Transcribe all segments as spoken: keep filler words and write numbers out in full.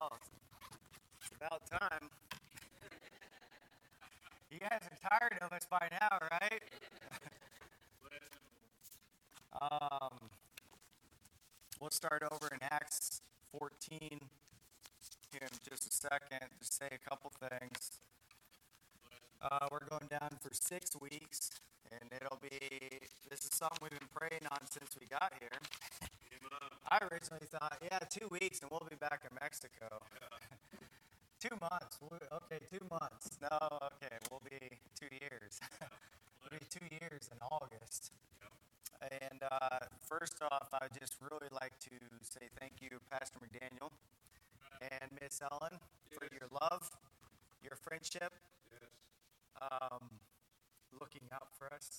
Well, it's about time. You guys are tired of us by now, right? um, we'll start over in Acts fourteen here in just a second to say a couple things. Uh, we're going down for six weeks, and it'll be, this is something we've been praying on since we got here. I originally thought, yeah, two weeks and we'll be back in Mexico. Two months. Okay, two months. No, okay, we'll be two years. We'll be two years in August. And uh, first off, I'd just really like to say thank you, Pastor McDaniel and Miss Ellen, for your love, your friendship, um, looking out for us.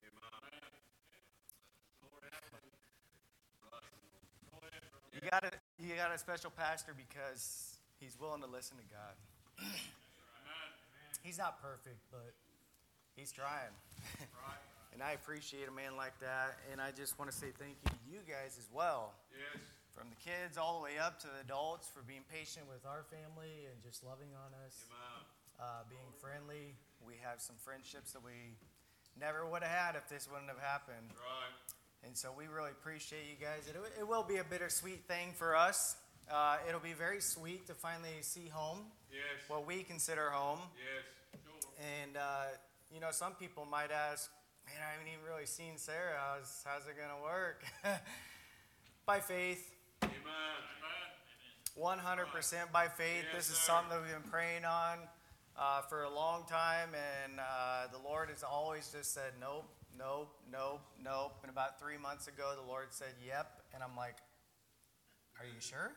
You got a you got a special pastor because he's willing to listen to God. He's not perfect, but he's trying. And I appreciate a man like that. And I just want to say thank you to you guys as well. Yes. From the kids all the way up to the adults for being patient with our family and just loving on us, uh, being friendly. We have some friendships that we never would have had if this wouldn't have happened. Right. And so we really appreciate you guys. It, it will be a bittersweet thing for us. Uh, it'll be very sweet to finally see home. Yes. What we consider home. Yes. Sure. And, uh, you know, some people might ask, man, I haven't even really seen Sarah. How's, how's it going to work? By faith. Amen. one hundred percent by faith. Yes, this is sir. something that we've been praying on uh, for a long time. And uh, the Lord has always just said, nope, nope, nope, nope. And about three months ago, the Lord said, yep. And I'm like, are you sure?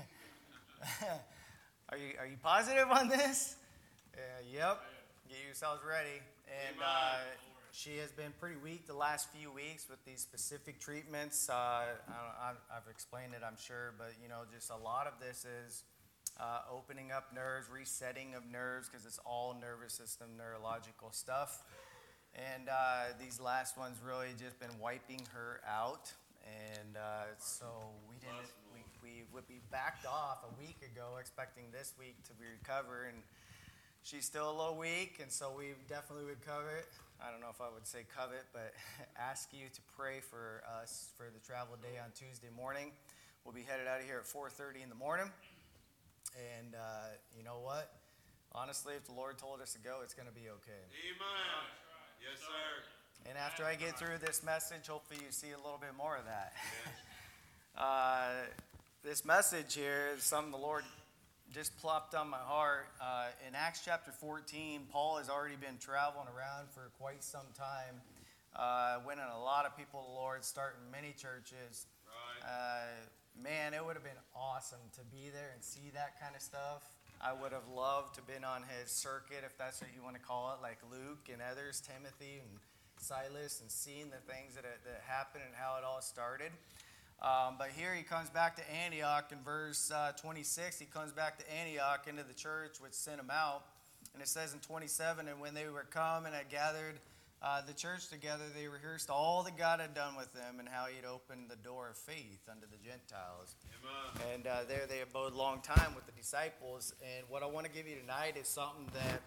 are you are you positive on this? Uh, yep. Get yourselves ready. And uh, she has been pretty weak the last few weeks with these specific treatments. Uh, I don't, I've explained it, I'm sure, but you know, just a lot of this is uh, opening up nerves, resetting of nerves, because it's all nervous system, neurological stuff. And uh, these last ones really just been wiping her out. And uh, so we didn't. We, we would be backed off a week ago, expecting this week to recover, and she's still a little weak, and so we definitely would covet. I don't know if I would say covet, but ask you to pray for us for the travel day on Tuesday morning. We'll be headed out of here at four thirty in the morning, and uh, you know what? Honestly, if the Lord told us to go, it's going to be okay. Amen. Yes, sir. And after I get through this message, hopefully you see a little bit more of that. Yes. uh, this message here is something the Lord just plopped on my heart. Uh, in Acts chapter fourteen, Paul has already been traveling around for quite some time, uh, winning a lot of people to the Lord, starting many churches. Right. Uh, man, it would have been awesome to be there and see that kind of stuff. I would have loved to have been on his circuit, if that's what you want to call it, like Luke and others, Timothy and Silas, and seeing the things that, that happened and how it all started. Um, but here he comes back to Antioch in verse uh, twenty-six. He comes back to Antioch into the church which sent him out. And it says in twenty-seven, and when they were come and had gathered uh, the church together, they rehearsed all that God had done with them and how he had opened the door of faith unto the Gentiles. Amen. And uh, there they abode a long time with the disciples. And what I want to give you tonight is something that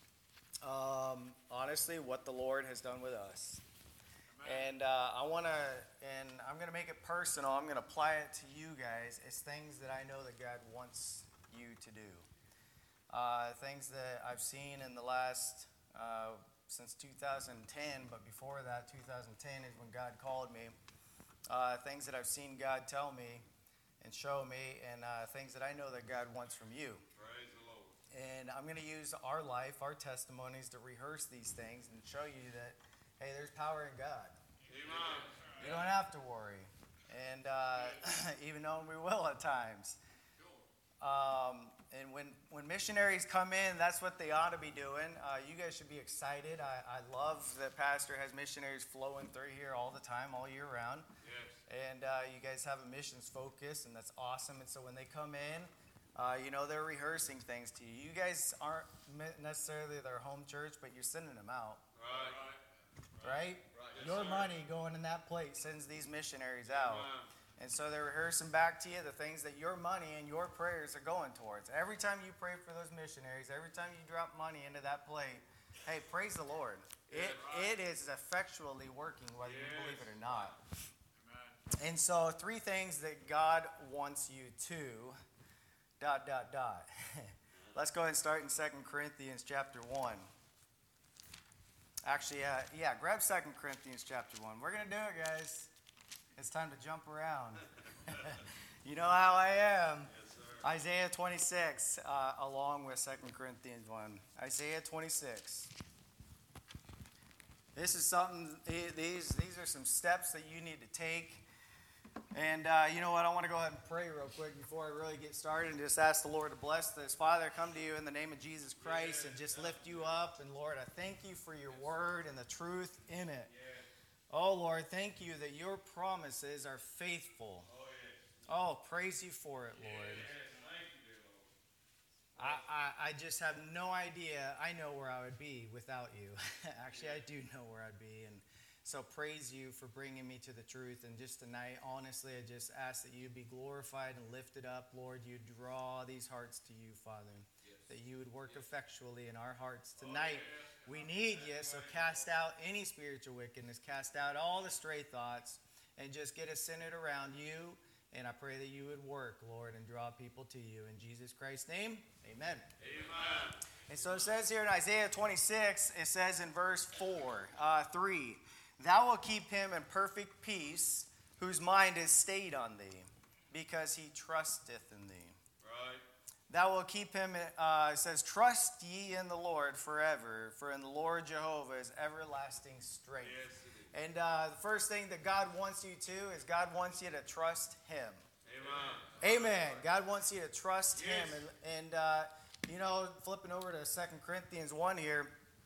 Um, honestly, what the Lord has done with us. Amen. And uh, I want to, and I'm going to make it personal. I'm going to apply it to you guys. It's things that I know that God wants you to do. Uh, things that I've seen in the last, uh, since two thousand ten, but before that, two thousand ten is when God called me. Uh, things that I've seen God tell me and show me, and uh, things that I know that God wants from you. And I'm going to use our life, our testimonies, to rehearse these things and show you that, hey, there's power in God. Amen. You don't have to worry. And uh, even though we will at times. Um, and when, when missionaries come in, that's what they ought to be doing. Uh, you guys should be excited. I, I love that Pastor has missionaries flowing through here all the time, all year round. Yes. And uh, you guys have a missions focus, and that's awesome. And so when they come in, Uh, you know, they're rehearsing things to you. You guys aren't necessarily their home church, but you're sending them out. Right. Right? Right. Yes, Your sir. money going in that place sends these missionaries out. Amen. And so they're rehearsing back to you the things that your money and your prayers are going towards. Every time you pray for those missionaries, every time you drop money into that plate, hey, praise the Lord. It, it is effectually working whether you believe it or not. And so three things that God wants you to, dot, dot, dot. Let's go ahead and start in Second Corinthians chapter one. Actually, uh, yeah, grab Second Corinthians chapter one. We're going to do it, guys. It's time to jump around. You know how I am. Yes, sir. Isaiah twenty-six, uh, along with Second Corinthians one. Isaiah twenty-six. This is something, these, these are some steps that you need to take. And uh, you know what? I want to go ahead and pray real quick before I really get started and just ask the Lord to bless this. Father, I come to you in the name of Jesus Christ and just lift you up. And Lord, I thank you for your word and the truth in it. Oh, Lord, thank you that your promises are faithful. Oh, praise you for it, Lord. I, I, I just have no idea. I know where I would be without you. Actually, I do know where I'd be. And so praise you for bringing me to the truth. And just tonight, honestly, I just ask that you be glorified and lifted up. Lord, you draw these hearts to you, Father. Yes. That you would work yes. effectually in our hearts tonight. Oh, yeah. We need you, so cast out any spiritual wickedness. Cast out all the stray thoughts. And just get us centered around you. And I pray that you would work, Lord, and draw people to you. In Jesus Christ's name, amen. Amen. And so it says here in Isaiah twenty-six, it says in verse four, uh, three, Thou wilt keep him in perfect peace, whose mind is stayed on thee, because he trusteth in thee. Right. Thou wilt keep him, uh, it says, Trust ye in the Lord forever, for in the Lord Jehovah is everlasting strength. Yes, and uh, the first thing that God wants you to is God wants you to trust him. Amen. Amen. God wants you to trust yes. him. And, and uh, you know, flipping over to Second Corinthians one here,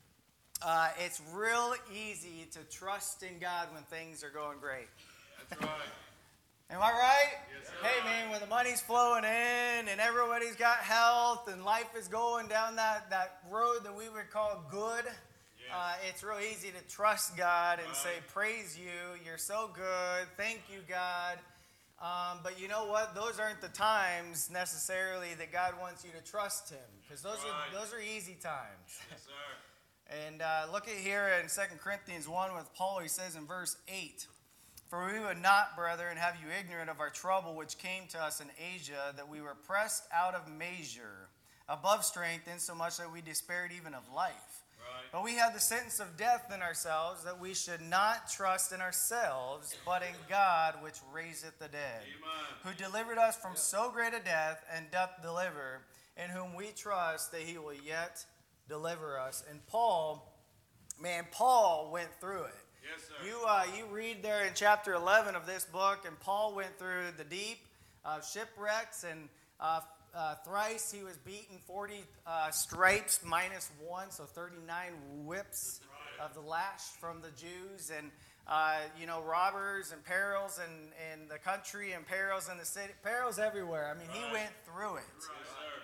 Uh, it's real easy to trust in God when things are going great. That's right. Am I right? Yes, sir. Hey, man, when the money's flowing in and everybody's got health and life is going down that, that road that we would call good, yes. uh, it's real easy to trust God and right. say, praise you, you're so good, thank you, God. Um, but you know what? Those aren't the times necessarily that God wants you to trust him, because those, right. are, those are easy times. Yes, sir. And uh, look at here in Second Corinthians one with Paul, he says in verse eight, For we would not, brethren, have you ignorant of our trouble which came to us in Asia, that we were pressed out of measure, above strength, insomuch that we despaired even of life. Right. But we had the sentence of death in ourselves, that we should not trust in ourselves, but in God which raiseth the dead, Amen. Who delivered us from so great a death, and doth deliver, in whom we trust that he will yet deliver us. And Paul, man, Paul went through it. Yes, sir. You uh, you read there in chapter eleven of this book, and Paul went through the deep uh, shipwrecks, and uh, uh, thrice he was beaten forty uh, stripes minus one, so thirty-nine whips right. of the lash from the Jews, and uh, you know, robbers and perils in, in the country and perils in the city, perils everywhere. I mean, right. he went through it. Right.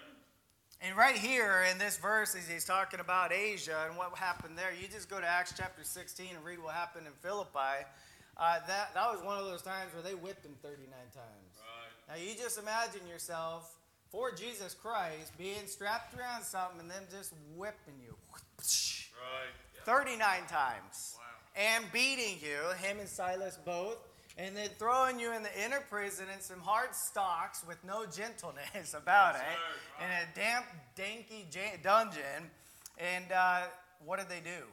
And right here in this verse, as he's talking about Asia and what happened there, you just go to Acts chapter sixteen and read what happened in Philippi. Uh, that, that was one of those times where they whipped him thirty-nine times. Right. Now you just imagine yourself, for Jesus Christ, being strapped around something and them just whipping you. Right. thirty-nine times. Wow. And beating you, him and Silas both. And then throwing you in the inner prison in some hard stocks with no gentleness about yes, it, sir. in a damp, danky j- dungeon. And uh, what did they do?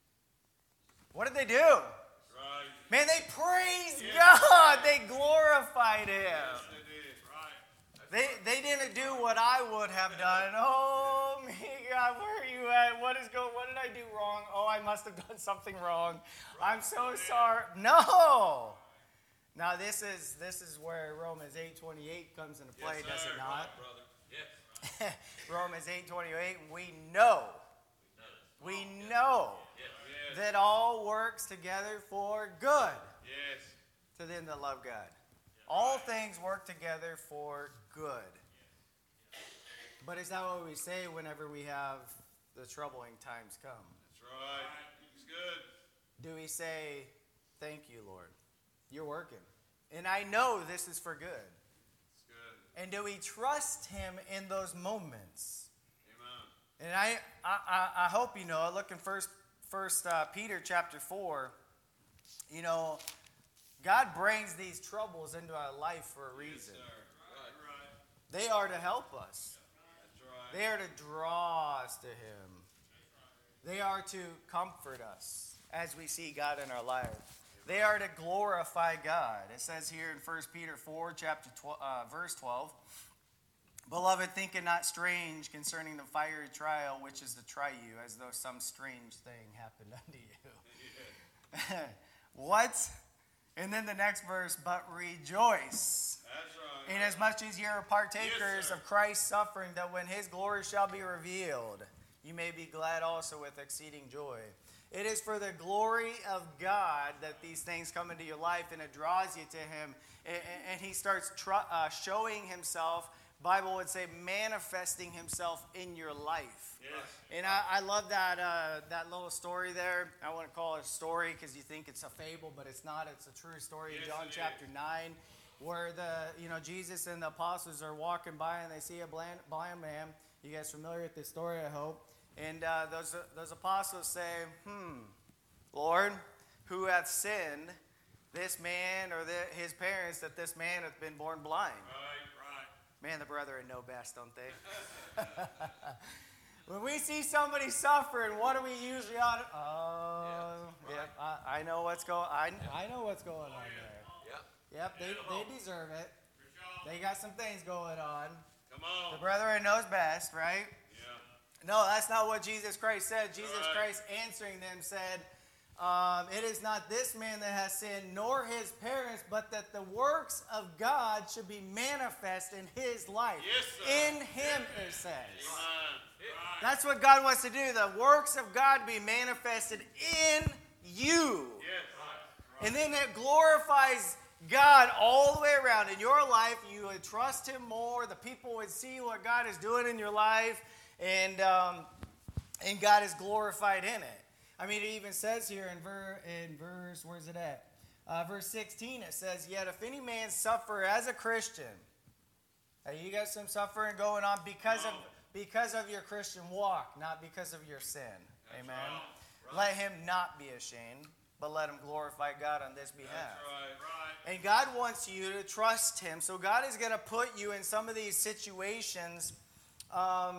What did they do? Right. Man, they praised yes. God. They glorified Him. Yes, they did. Right. They, they didn't do what I would have done. Oh, me, God, where are you at? What is going? What did I do wrong? Oh, I must have done something wrong. I'm so sorry. No. Now this is this is where Romans eight twenty-eight comes into play, yes, does sir. it not? Right, brother. Yes. Romans eight twenty-eight, we know, we know yes. that all works together for good Yes. to them that love God. All things work together for good. But is that what we say whenever we have the troubling times come? That's right. It's good. Do we say, thank you, Lord? You're working. And I know this is for good. It's good. And do we trust him in those moments? Amen. And I, I, I hope you know, look in First, First uh, Peter chapter four, you know, God brings these troubles into our life for a reason. Yes, sir. Right. They are to help us. That's right. They are to draw us to him. They are to comfort us as we see God in our life. They are to glorify God. It says here in First Peter four, chapter twelve, uh, verse twelve, Beloved, think it not strange concerning the fiery trial which is to try you, as though some strange thing happened unto you. What? And then the next verse, but rejoice. That's right. Inasmuch as ye are partakers Yes, sir. of Christ's suffering, that when his glory shall be revealed, you may be glad also with exceeding joy. It is for the glory of God that these things come into your life, and it draws you to him. And, and he starts tr- uh, showing himself, Bible would say, manifesting himself in your life. Yes. And I, I love that uh, that little story there. I want to call it a story because you think it's a fable, but it's not. It's a true story in Yes, John it chapter is. nine, where the you know Jesus and the apostles are walking by and they see a blind, blind man. You guys familiar with this story, I hope. And uh, those those apostles say, "Hmm, Lord, who hath sinned, this man or the, his parents, that this man hath been born blind?" Right, right. Man, the brethren know best, don't they? When we see somebody suffering, what do we usually ought to, oh, Yeah, yep, I, I know what's going I, I know what's going on there. Yep. Yep, they, they deserve it. They got some things going on. Come on. The brethren knows best, right? Yeah. No, that's not what Jesus Christ said. Jesus Right. Christ answering them said, um, it is not this man that has sinned, nor his parents, but that the works of God should be manifest in his life. Yes, sir. In him, it says. Amen. Right. That's what God wants to do. The works of God be manifested in you. Yes. Right. And then it glorifies God all the way around. In your life, you would trust him more. The people would see what God is doing in your life. And, um, and God is glorified in it. I mean, it even says here in, ver- in verse, where's it at? Uh, verse sixteen, it says, Yet if any man suffer as a Christian, hey, you got some suffering going on because of because of your Christian walk, not because of your sin. That's Amen. right. Let him not be ashamed, but let him glorify God on this behalf. That's right. Right. And God wants you to trust him. So God is going to put you in some of these situations um,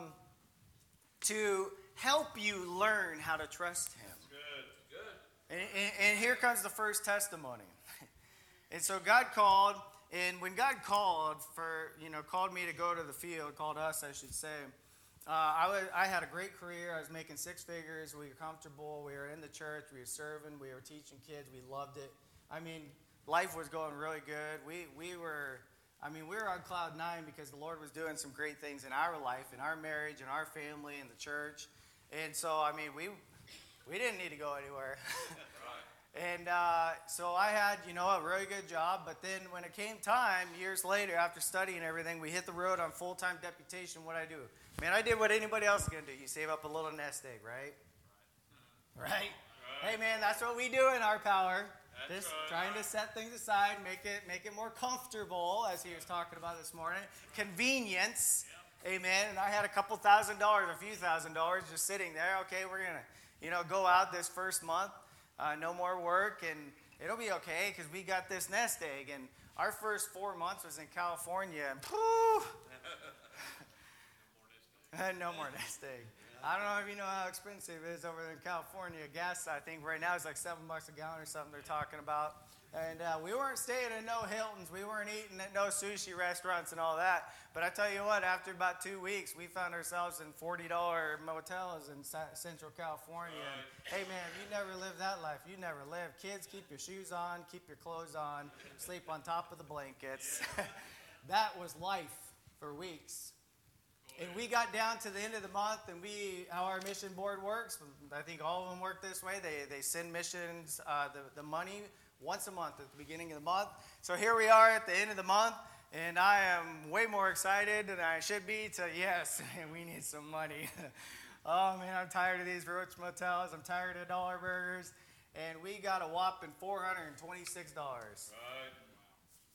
to help you learn how to trust him. Good. Good. And, and, and here comes the first testimony. And so God called, and when God called for, you know, called me to go to the field, called us, I should say, uh, I, was, I had a great career. I was making six figures. We were comfortable. We were in the church. We were serving. We were teaching kids. We loved it. I mean, life was going really good. We, we were, I mean, we were on cloud nine because the Lord was doing some great things in our life, in our marriage, in our family, in the church. And so, I mean, we we didn't need to go anywhere. And uh, so I had, you know, a really good job. But then when it came time, years later, after studying everything, we hit the road on full-time deputation. What I do? Man, I did what anybody else is going to do. You save up a little nest egg, right? Right? Right. Hey, man, that's what we do in our power. That's Just right. trying to set things aside, make it make it more comfortable, as he was talking about this morning. Convenience. Amen. And I had a couple thousand dollars, a few thousand dollars just sitting there. Okay, we're going to, you know, go out this first month. Uh, no more work, and it'll be okay because we got this nest egg. And our first four months was in California, and pooh, no more nest egg. I don't know if you know how expensive it is over in California. Gas, I think, right now is like seven bucks a gallon or something they're talking about. And uh, we weren't staying at no Hiltons. We weren't eating at no sushi restaurants and all that. But I tell you what, after about two weeks, we found ourselves in forty dollar motels in Central California. And, hey, man, if you never lived that life, you never lived. Kids, keep your shoes on, keep your clothes on, sleep on top of the blankets. That was life for weeks. And we got down to the end of the month, and we, how our mission board works, I think all of them work this way. They they send missions uh, the, the money once a month at the beginning of the month. So here we are at the end of the month, and I am way more excited than I should be to, yes, we need some money. Oh, man, I'm tired of these roach motels. I'm tired of dollar burgers. And we got a whopping four hundred twenty-six dollars. Right.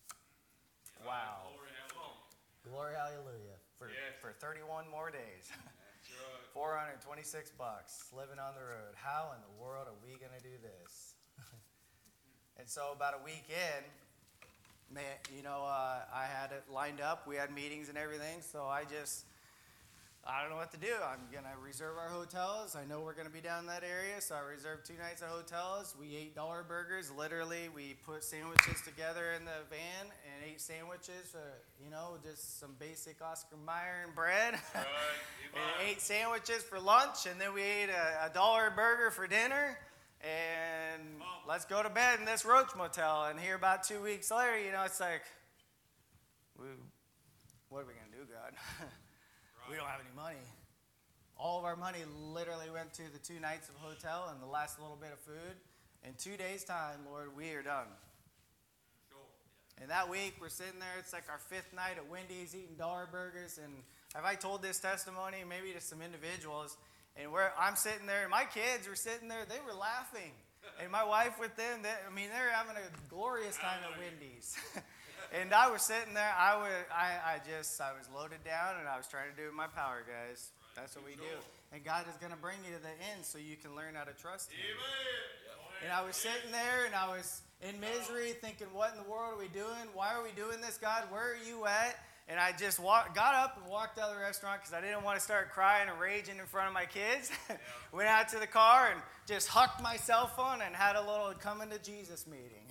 Wow. Glory, hallelujah. Glory, hallelujah. For, Yes. for thirty-one more days. That's right. four hundred twenty-six bucks living on the road. How in the world are we going to do this? And so about a week in, man, you know, uh, I had it lined up. We had meetings and everything. So I just, I don't know what to do. I'm going to reserve our hotels. I know we're going to be down in that area. So I reserved two nights at hotels. We ate dollar burgers. Literally, we put sandwiches together in the van and ate sandwiches. Uh, you know, just some basic Oscar Mayer and bread. Right. And ate sandwiches for lunch, and then we ate a, a dollar burger for dinner, and let's go to bed in this Roach Motel. And here about two weeks later, you know, it's like, we, what are we going to do, God? We don't have any money. All of our money literally went to the two nights of hotel and the last little bit of food. In two days' time, Lord, we are done. And that week, we're sitting there. It's like our fifth night at Wendy's eating dollar burgers. And have I told this testimony maybe to some individuals? And where I'm sitting there, and my kids were sitting there, they were laughing. And my wife with them, they, I mean, they were having a glorious time at Wendy's. And I was sitting there, I was, I, I just, I was loaded down, and I was trying to do my power, guys. That's what we do. And God is going to bring you to the end so you can learn how to trust Him. And I was sitting there, and I was in misery, thinking, what in the world are we doing? Why are we doing this, God? Where are you at? And I just walk, got up and walked out of the restaurant because I didn't want to start crying and raging in front of my kids. Yeah. Went out to the car and just hucked my cell phone and had a little coming to Jesus meeting.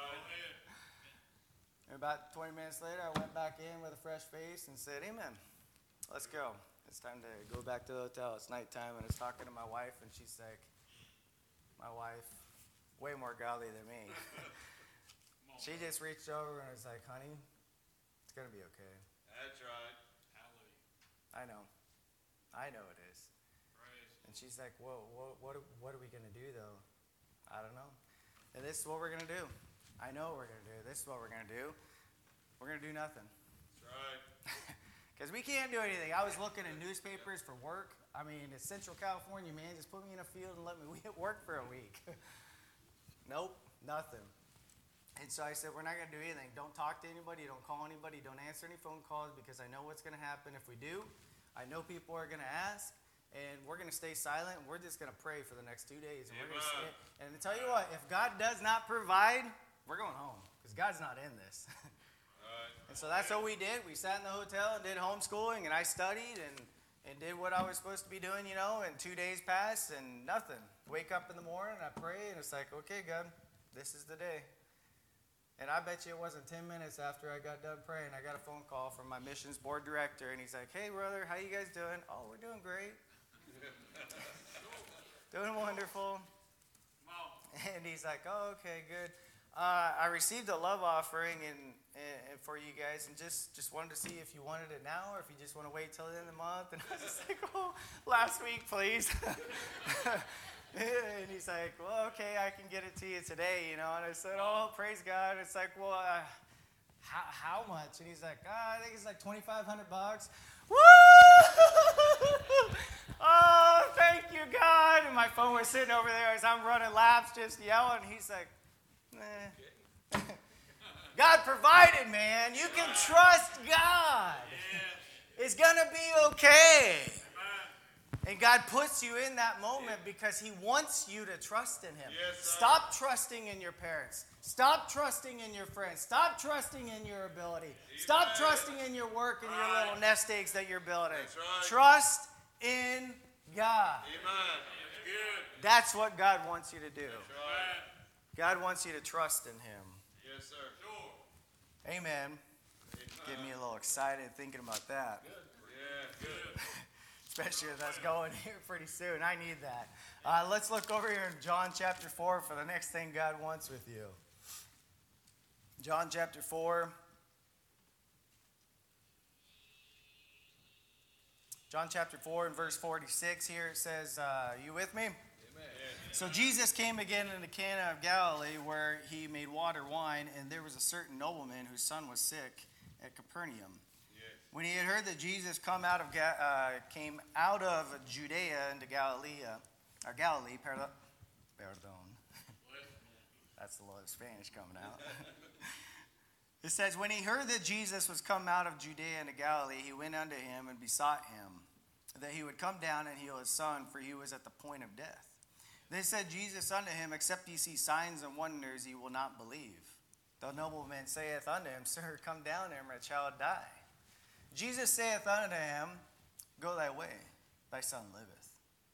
And about twenty minutes later, I went back in with a fresh face and said, amen, let's go. It's time to go back to the hotel. It's nighttime, and I was talking to my wife, and she's like, my wife, way more godly than me. She just reached over and was like, honey, it's going to be okay. That's right. I know. I know it is. Praise. And she's like, whoa, what, what, what are we going to do, though? I don't know. And this is what we're going to do. I know what we're going to do. This is what we're going to do. We're going to do nothing. That's right. Because we can't do anything. I was looking at newspapers for work. I mean, it's Central California, man. Just put me in a field and let me work for a week. Nope, nothing. And so I said, we're not going to do anything. Don't talk to anybody. Don't call anybody. Don't answer any phone calls because I know what's going to happen if we do. I know people are going to ask. And we're going to stay silent. And we're just going to pray for the next two days. And, we're gonna stay, and to tell you what, if God does not provide, we're going home because God's not in this. And so that's what we did. We sat in the hotel and did homeschooling, and I studied and, and did what I was supposed to be doing, you know, and two days passed and nothing. Wake up in the morning, I pray, and it's like, okay, God, this is the day. And I bet you it wasn't ten minutes after I got done praying, I got a phone call from my missions board director, and he's like, hey, brother, how you guys doing? Oh, we're doing great. Doing wonderful. And he's like, oh, okay, good. Uh, I received a love offering and, and for you guys, and just, just wanted to see if you wanted it now or if you just want to wait till the end of the month. And I was just like, oh, last week, please. And he's like, well, okay, I can get it to you today, you know. And I said, oh, praise God. It's like, well, uh, how, how much? And he's like, oh, I think it's like twenty-five hundred bucks. Woo! Oh, thank you, God. And my phone was sitting over there as I'm running laps just yelling. He's like, eh. God provided, man. You can trust God. It's going to be okay. And God puts you in that moment because He wants you to trust in Him. Stop trusting in your parents. Stop trusting in your friends. Stop trusting in your ability. Stop trusting in your work and your little nest eggs that you're building. Trust in God. That's what God wants you to do. God wants you to trust in Him. Yes, sir. Sure. Amen. Get me a little excited thinking about that. Good. Yeah, good. Especially if that's going here pretty soon. I need that. Uh, let's look over here in John chapter four for the next thing God wants with you. John chapter four. John chapter four and verse forty-six here it says, uh, you with me? So Jesus came again into Cana of Galilee, where he made water wine, and there was a certain nobleman whose son was sick at Capernaum. Yes. When he had heard that Jesus come out of uh, came out of Judea into Galilee, or Galilee, pardon, pardon. That's a lot of Spanish coming out. It says, when he heard that Jesus was come out of Judea into Galilee, he went unto him and besought him that he would come down and heal his son, for he was at the point of death. Then said Jesus unto him, except ye see signs and wonders, ye will not believe. The nobleman saith unto him, Sir, come down here, my child die. Jesus saith unto him, Go thy way, thy son liveth.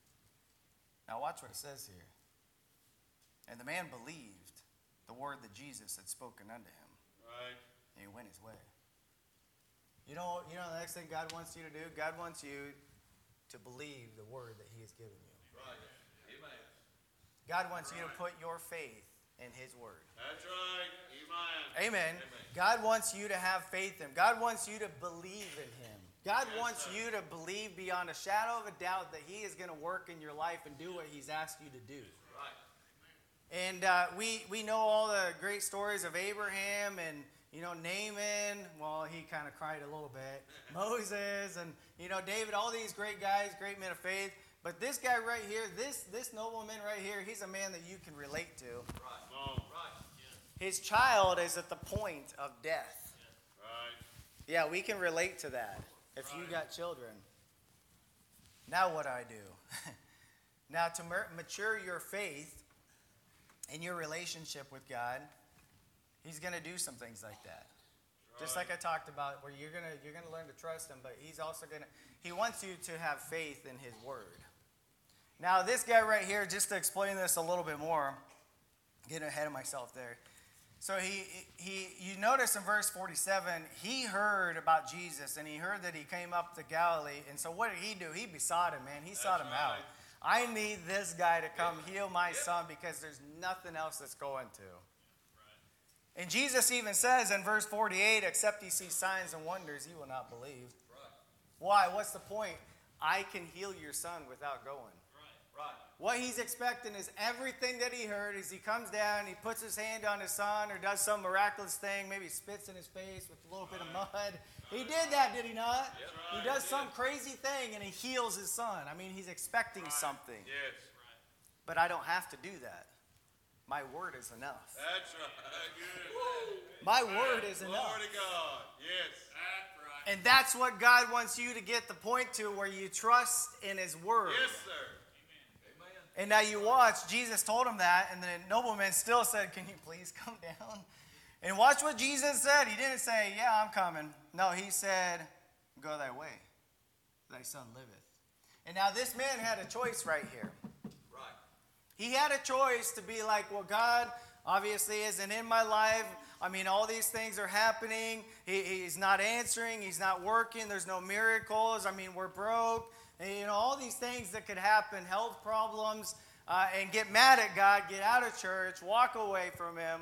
Now watch what it says here. And the man believed the word that Jesus had spoken unto him. Right. And he went his way. You know, you know the next thing God wants you to do? God wants you to believe the word that he has given you. Right. Amen. God wants right. you to put your faith in his word. That's right. Amen. Amen. Amen. God wants you to have faith in him. God wants you to believe in him. God yes, wants sir. you to believe beyond a shadow of a doubt that he is going to work in your life and do what he's asked you to do. Right. And uh, we, we know all the great stories of Abraham and, you know, Naaman. Well, he kind of cried a little bit. Moses and, you know, David, all these great guys, great men of faith. But this guy right here, this, this nobleman right here, he's a man that you can relate to. Right. Oh, right. Yeah. His child is at the point of death. Right. Yeah, we can relate to that if right. you got children. Now what do I do? Now to mature your faith in your relationship with God, he's going to do some things like that. Right. Just like I talked about, where you're going to you're going to learn to trust him, but he's also going to he wants you to have faith in his word. Now, this guy right here, just to explain this a little bit more, getting ahead of myself there. So he he you notice in verse forty-seven, he heard about Jesus and he heard that he came up to Galilee. And so what did he do? He besought him, man. He sought him out. I need this guy to come heal my son because there's nothing else that's going to. And Jesus even says in verse forty-eight, except ye see signs and wonders, ye will not believe. Why? What's the point? I can heal your son without going. Right. What he's expecting is everything that he heard as he comes down, he puts his hand on his son or does some miraculous thing, maybe spits in his face with a little bit of mud. He did that, did he not? Yes. He does some crazy thing and he heals his son. I mean, he's expecting something. Yes. But I don't have to do that. My word is enough. That's right. Good. My word is enough. Glory to God. Yes. That's right. And that's what God wants you to get the point to, where you trust in his word. Yes, sir. And now you watch, Jesus told him that, and the nobleman still said, can you please come down? And watch what Jesus said. He didn't say, yeah, I'm coming. No, he said, go thy way. Thy son liveth. And now this man had a choice right here. Right. He had a choice to be like, well, God obviously isn't in my life. I mean, all these things are happening. He, he's not answering. He's not working. There's no miracles. I mean, we're broke. And, you know, all these things that could happen, health problems, uh, and get mad at God, get out of church, walk away from him.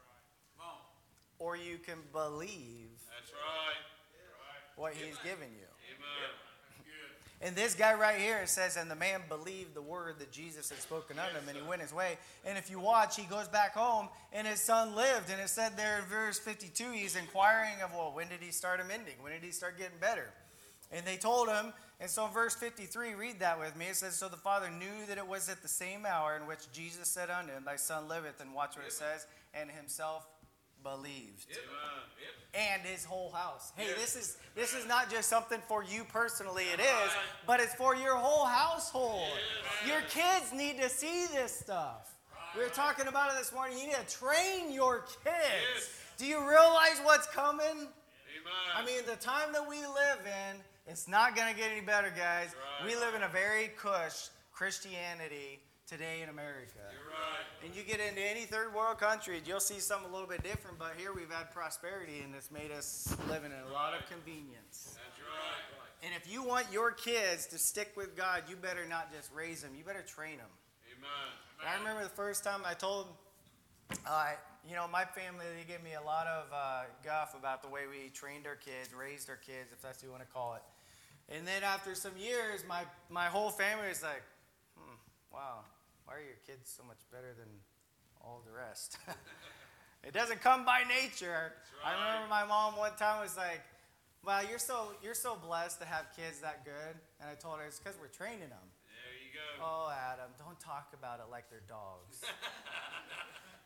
Or you can believe That's right. what he's given you. Amen. And this guy right here, it says, and the man believed the word that Jesus had spoken unto him, and he went his way. And if you watch, he goes back home, and his son lived. And it said there in verse fifty-two, he's inquiring of, well, when did he start amending? When did he start getting better? And they told him, and so in verse fifty-three, read that with me. It says, so the father knew that it was at the same hour in which Jesus said unto him, thy son liveth. And watch what it says, and himself believed. And his whole house. Hey, this is this is not just something for you personally, it is, but it's for your whole household. Your kids need to see this stuff. We were talking about it this morning. You need to train your kids. Do you realize what's coming? I mean, the time that we live in, it's not going to get any better, guys. We live in a very cush Christianity today in America. You're right. And you get into any third world country, you'll see something a little bit different, but here we've had prosperity and it's made us live in a lot of convenience. That's right. And if you want your kids to stick with God, you better not just raise them, you better train them. Amen. I remember the first time I told, uh, you know, my family, they gave me a lot of uh, guff about the way we trained our kids, raised our kids, if that's what you want to call it. And then after some years, my, my whole family was like, hmm, wow. Why are your kids so much better than all the rest? It doesn't come by nature. Right. I remember my mom one time was like, well, you're so you're so blessed to have kids that good. And I told her, it's because we're training them. There you go. Oh, Adam, don't talk about it like they're dogs.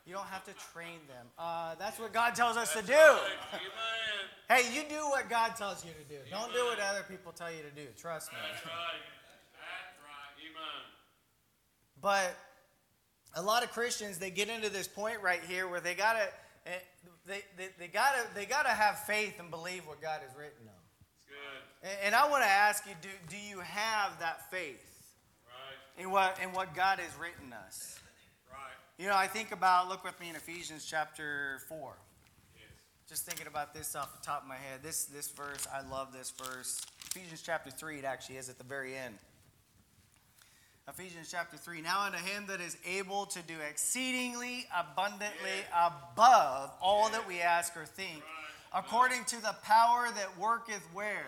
You don't have to train them. Uh, that's what God tells us That's to do. right. Amen. Hey, you do what God tells you to do. Don't do what other people tell you to do. Trust me. That's right. That's right. Amen. But a lot of Christians, they get into this point right here where they gotta, they, they, they gotta, they gotta have faith and believe what God has written them. It's good. And, and I want to ask you, do, do you have that faith Right. in what in what God has written us? Right. You know, I think about, look with me in Ephesians chapter four. Yes. Just thinking about this off the top of my head. This this verse, I love this verse. Ephesians chapter three, it actually is at the very end. Ephesians chapter three. Now unto him that is able to do exceedingly abundantly above all that we ask or think, according to the power that worketh where?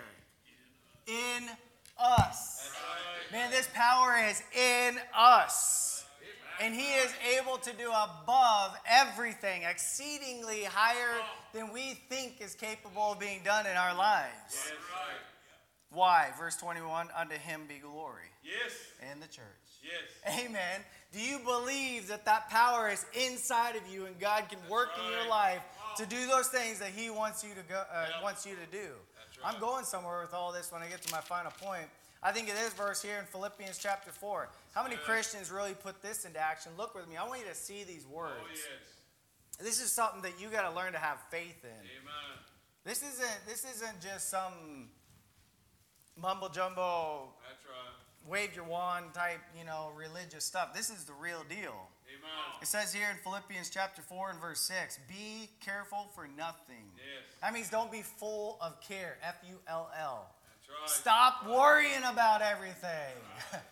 In us. Man, this power is in us. And he is able to do above everything, exceedingly higher than we think is capable of being done in our lives. That's right. Why? Verse twenty-one, unto him be glory Yes. in the church. Yes. Amen. Do you believe that that power is inside of you and God can work in your life to do those things that he wants you to go, uh, Yep. wants you to do? That's right. I'm going somewhere with all this when I get to my final point. I think of this verse here in Philippians chapter four. How many Good. Christians really put this into action? Look with me. I want you to see these words. Oh, yes. This is something that you got to learn to have faith in. Amen. This isn't this isn't just some mumbo jumbo, That's right. wave your wand type, you know, religious stuff. This is the real deal. Amen. It says here in Philippians chapter four and verse six, be careful for nothing. Yes. That means don't be full of care, F U L L. That's right. Stop worrying about everything. Amen.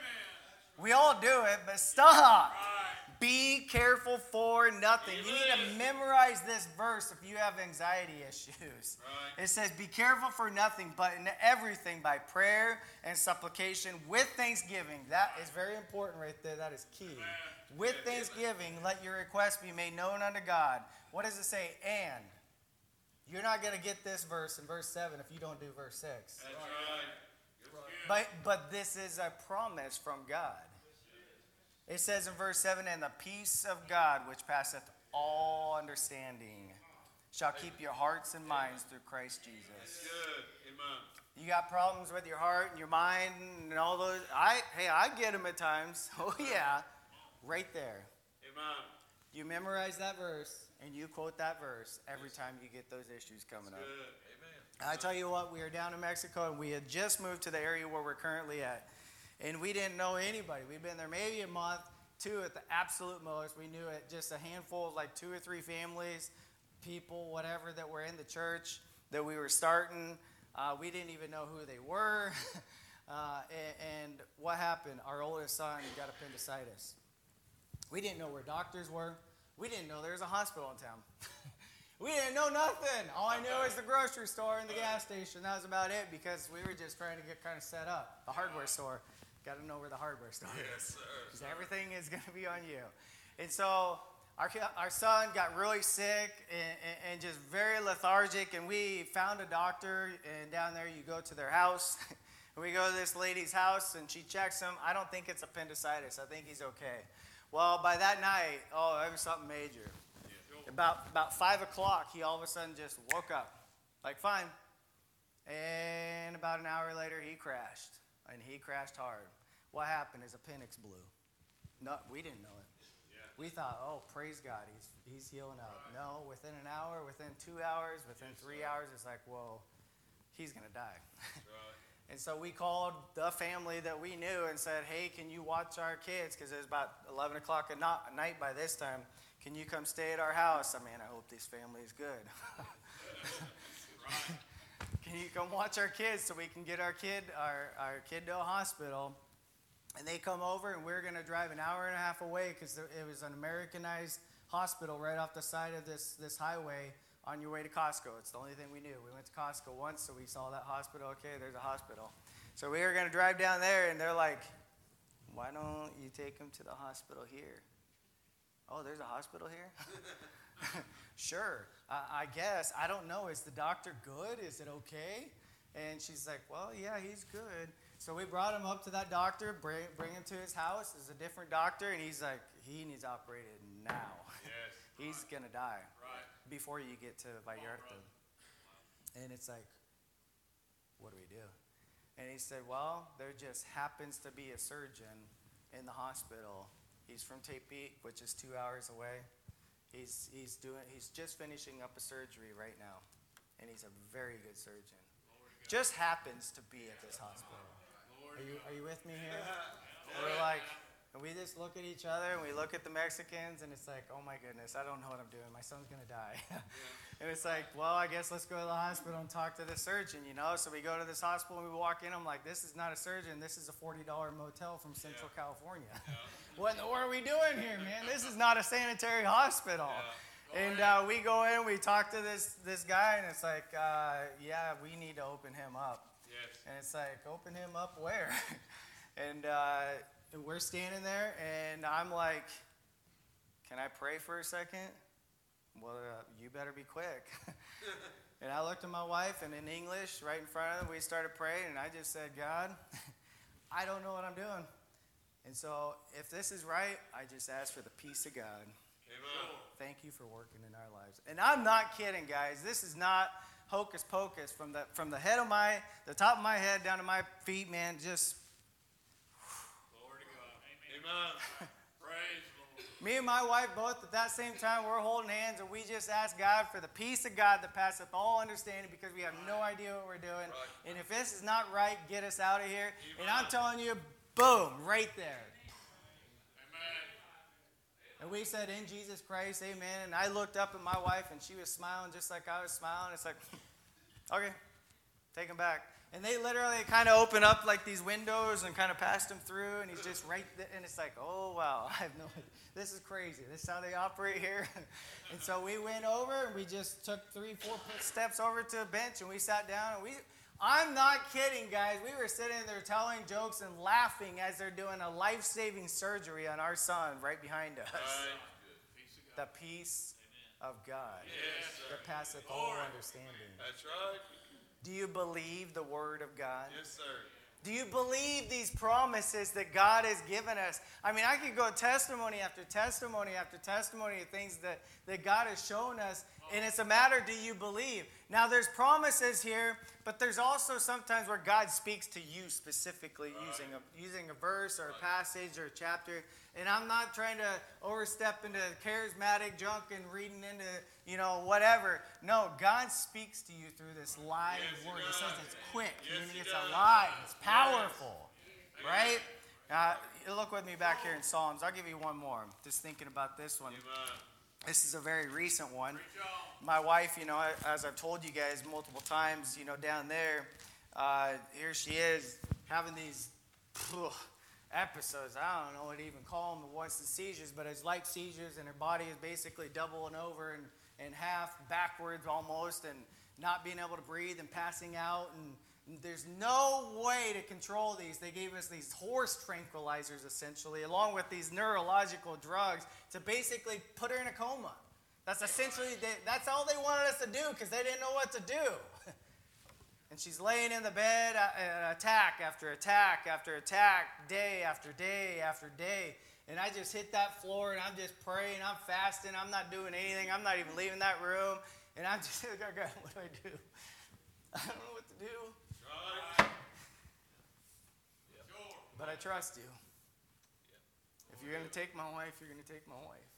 We all do it, but stop. Right. Be careful for nothing. You need to memorize this verse if you have anxiety issues. Right. It says, be careful for nothing, but in everything by prayer and supplication with thanksgiving. That is very important right there. That is key. With thanksgiving, let your requests be made known unto God. What does it say? And. You're not going to get this verse in verse seven if you don't do verse six. That's right. That's good. But, but this is a promise from God. It says in verse seven, and the peace of God, which passeth all understanding, shall keep your hearts and minds through Christ Jesus. Good. Amen. You got problems with your heart and your mind and all those. I Hey, I get them at times. Oh, yeah. Right there. Amen. You memorize that verse and you quote that verse every time you get those issues coming up. Good. Amen. I tell you what, we are down in Mexico and we had just moved to the area where we're currently at. And we didn't know anybody. We've been there maybe a month, two at the absolute most. We knew it just a handful of like two or three families, people, whatever, that were in the church that we were starting. Uh, we didn't even know who they were. uh, and, and what happened? Our oldest son got appendicitis. We didn't know where doctors were. We didn't know there was a hospital in town. We didn't know nothing. All I knew was the grocery store and the gas station. That was about it because we were just trying to get kind of set up. The hardware store. Got to know where the hardware store Yes, is. sir. Because everything is going to be on you. And so our, our son got really sick and, and, and just very lethargic. And we found a doctor. And down there you go to their house. And we go to this lady's house and she checks him. I don't think it's appendicitis. I think he's okay. Well, by that night, oh, it was something major. About about five o'clock, he all of a sudden just woke up, like fine. And about an hour later, he crashed, and he crashed hard. What happened? His appendix blew. No, we didn't know it. Yeah. We thought, oh, praise God, he's he's healing up. No, within an hour, within two hours, within three hours, it's like, whoa, he's gonna die. Right. And so we called the family that we knew and said, hey, can you watch our kids? Because it was about eleven o'clock at night by this time. Can you come stay at our house? I mean, I hope this family is good. Can you come watch our kids so we can get our kid our, our kid to a hospital? And they come over, and we're going to drive an hour and a half away because it was an Americanized hospital right off the side of this, this highway on your way to Costco. It's the only thing we knew. We went to Costco once, so we saw that hospital. Okay, there's a hospital. So we were going to drive down there, and they're like, why don't you take him to the hospital here? Oh, there's a hospital here? Sure, uh, I guess. I don't know. Is the doctor good? Is it okay? And she's like, well, yeah, he's good. So we brought him up to that doctor, bring, bring him to his house. It's a different doctor, and he's like, he needs operated now. Yes. He's going to die Right. before you get to Vallarta. And it's like, what do we do? And he said, well, there just happens to be a surgeon in the hospital. He's from Tepic, which is two hours away. He's he's doing he's just finishing up a surgery right now, and he's a very good surgeon. Just happens to be at this hospital. Are you are you with me here? We're like, and we just look at each other and we look at the Mexicans, and it's like, oh my goodness, I don't know what I'm doing. My son's gonna die. And it's like, well, I guess let's go to the hospital and talk to the surgeon, you know? So we go to this hospital and we walk in. I'm like, this is not a surgeon. This is a forty dollar motel from Central yeah. California. Yeah. What in the world are we doing here, man? This is not a sanitary hospital. Yeah. And uh, we go in, we talk to this, this guy, and it's like, uh, yeah, we need to open him up. Yes. And it's like, open him up where? and uh, we're standing there, and I'm like, can I pray for a second? Well, uh, you better be quick. And I looked at my wife, and in English, right in front of them, we started praying, and I just said, God, I don't know what I'm doing. And so if this is right, I just ask for the peace of God. Amen. Thank you for working in our lives. And I'm not kidding, guys. This is not hocus pocus. From the from the head of my, the top of my head down to my feet, man, just. Glory to God. Amen. Amen. Praise the Lord. Me and my wife both at that same time, we're holding hands, and we just ask God for the peace of God that passeth all understanding, because we have no idea what we're doing. Right. And if this is not right, get us out of here. Amen. And I'm telling you, boom, right there. Amen. And we said, in Jesus Christ, amen. And I looked up at my wife, and she was smiling just like I was smiling. It's like, okay, take him back. And they literally kind of open up like these windows and kind of passed him through, and he's just right there. And it's like, oh, wow, I have no idea. This is crazy. This is how they operate here. And so we went over, and we just took three, four steps over to a bench, and we sat down. And we, I'm not kidding, guys. We were sitting there telling jokes and laughing as they're doing a life-saving surgery on our son right behind us. Right. The peace of God yes, that passeth all understanding. That's right. Do you believe the word of God? Yes, sir. Do you believe these promises that God has given us? I mean, I could go testimony after testimony after testimony of things that, that God has shown us, and it's a matter, do you believe? Now, there's promises here, but there's also sometimes where God speaks to you specifically right. using a using a verse or a passage or a chapter. And I'm not trying to overstep into charismatic junk and reading into, you know, whatever. No, God speaks to you through this live yes, word. It says it's quick, yes, meaning it's does. alive, it's powerful, yes. right? Uh, look with me back here in Psalms. I'll give you one more. Just thinking about this one. Amen. This is a very recent one. My wife, you know, as I've told you guys multiple times, you know, down there, uh, here she is having these ugh, episodes. I don't know what to even call them, what's the seizures, but it's like seizures, and her body is basically doubling over and in half, backwards almost, and not being able to breathe and passing out. And there's no way to control these. They gave us these horse tranquilizers, essentially, along with these neurological drugs to basically put her in a coma. That's essentially, they, that's all they wanted us to do, because they didn't know what to do. And she's laying in the bed, uh, attack after attack after attack, day after day after day. And I just hit that floor, and I'm just praying, I'm fasting, I'm not doing anything, I'm not even leaving that room. And I'm just like, oh God, what do I do? I don't know what to do. But I trust you. If you're going to take my wife, you're going to take my wife.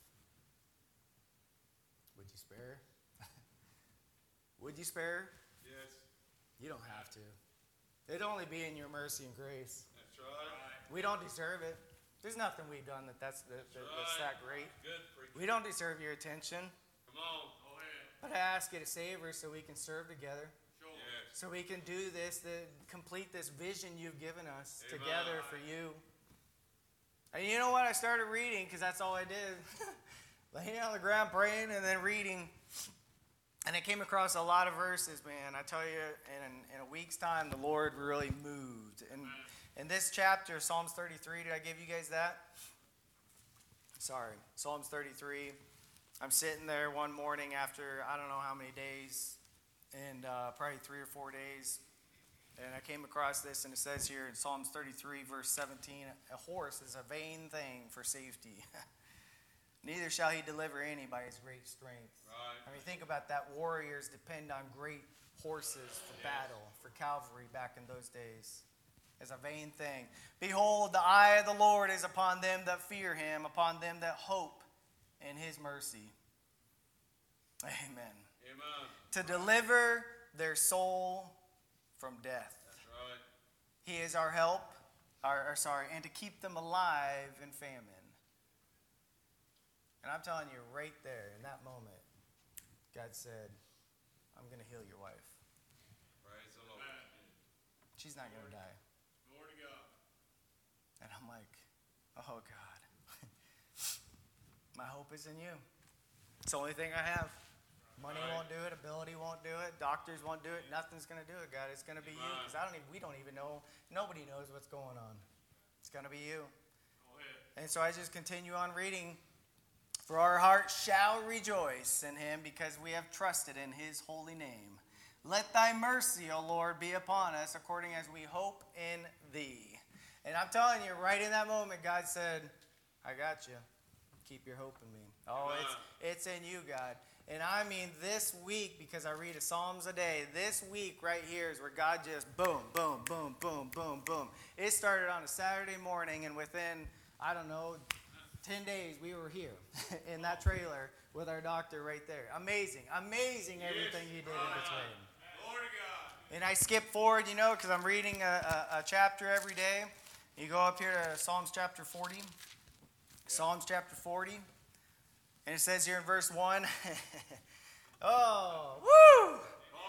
Would you spare her? Would you spare her? Yes. You don't have to. It'd only be in your mercy and grace. That's right. We don't deserve it. There's nothing we've done that that's, that, that, that's that great. Good preacher. We don't deserve your attention. Come on. Go ahead. But I ask you to save her so we can serve together. Sure. Yes. So we can do this, the, complete this vision you've given us Amen. Together for you. And you know what? I started reading, because that's all I did. Laying on the ground praying and then reading. And I came across a lot of verses, man. I tell you, in, in a week's time, the Lord really moved. And in this chapter, Psalms thirty-three, did I give you guys that? Sorry, Psalms thirty-three. I'm sitting there one morning after I don't know how many days, and uh, probably three or four days. And I came across this, and it says here in Psalms thirty-three, verse seventeen, a horse is a vain thing for safety. Neither shall he deliver any by his great strength. Right. I mean, think about that. Warriors depend on great horses for battle, for cavalry back in those days. It's a vain thing. Behold, the eye of the Lord is upon them that fear him, upon them that hope in his mercy. Amen. Amen. To deliver their soul from death. That's right. He is our help, or, or sorry, and to keep them alive in famine. And I'm telling you, right there, in that moment, God said, I'm going to heal your wife. Praise the Lord. She's not going to die. Glory to God. And I'm like, oh, God. My hope is in you. It's the only thing I have. Money Right. won't do it. Ability won't do it. Doctors won't do it. Nothing's going to do it, God. It's going to be you. Because I don't even, we don't even know. Nobody knows what's going on. It's going to be you. Go ahead. And so I just continue on reading. For our hearts shall rejoice in him, because we have trusted in his holy name. Let thy mercy, O Lord, be upon us, according as we hope in thee. And I'm telling you, right in that moment, God said, I got you. Keep your hope in me. Oh, it's, it's in you, God. And I mean this week, because I read a Psalms a day, this week right here is where God just boom, boom, boom, boom, boom, boom. It started on a Saturday morning, and within, I don't know, ten days, we were here in that trailer with our doctor right there. Amazing. Amazing everything you did in between. Glory to God. And I skip forward, you know, because I'm reading a, a, a chapter every day. You go up here to Psalms chapter forty. Psalms chapter forty. And it says here in verse one, oh, woo! Go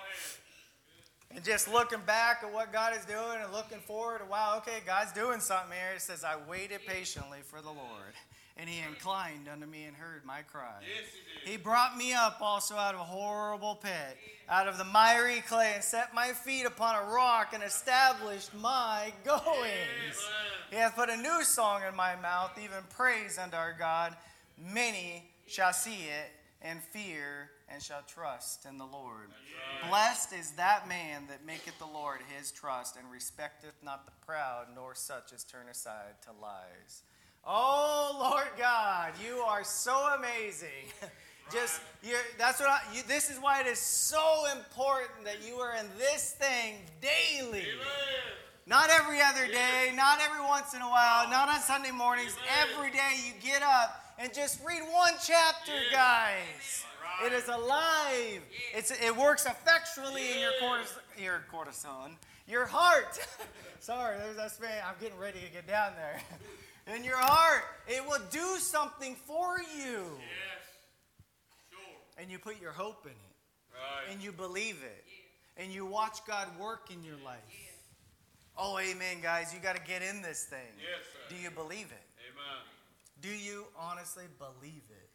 ahead. And just looking back at what God is doing and looking forward to, wow, okay, God's doing something here. It says, I waited patiently for the Lord, and he inclined unto me and heard my cry. Yes, he did. He brought me up also out of a horrible pit, out of the miry clay, and set my feet upon a rock, and established my goings. Amen. He hath put a new song in my mouth, even praise unto our God. Many shall see it, and fear, and shall trust in the Lord. Right. Blessed is that man that maketh the Lord his trust, and respecteth not the proud, nor such as turn aside to lies. Oh, Lord God, you are so amazing. Just, you're, that's what I, you, this is why it is so important that you are in this thing daily. Amen. Not every other day, not every once in a while, not on Sunday mornings. Every day you get up and just read one chapter, guys. It is alive. It's, it works effectually in your cortis, your cortisone, your heart. Sorry, there's that Spanish. I'm getting ready to get down there. In your heart, it will do something for you. Yes. Sure. And you put your hope in it. Right. And you believe it. And you watch God work in your life. Oh, amen, guys. You got to get in this thing. Yes, sir. Do you believe it? Amen. Do you honestly believe it?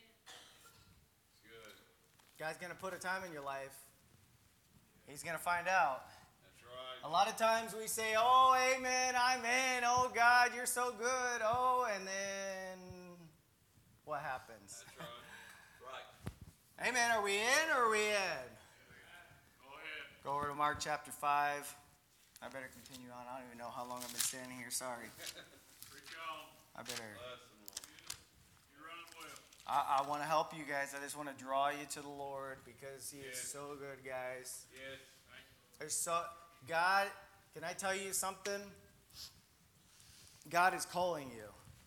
It's good. God's going to put a time in your life. He's going to find out. That's right. A lot of times we say, oh, amen, I'm in. Oh, God, you're so good. Oh, and then what happens? That's right. Right. Amen. Are we in or are we in? Go ahead. Go over to Mark chapter five. I better continue on. I don't even know how long I've been standing here. Sorry. Preach on. I better. Bless the Lord. You're running well. I, I want to help you guys. I just want to draw you to the Lord because He is Yes. so good, guys. Yes. Thank you. There's so God. Can I tell you something? God is calling you.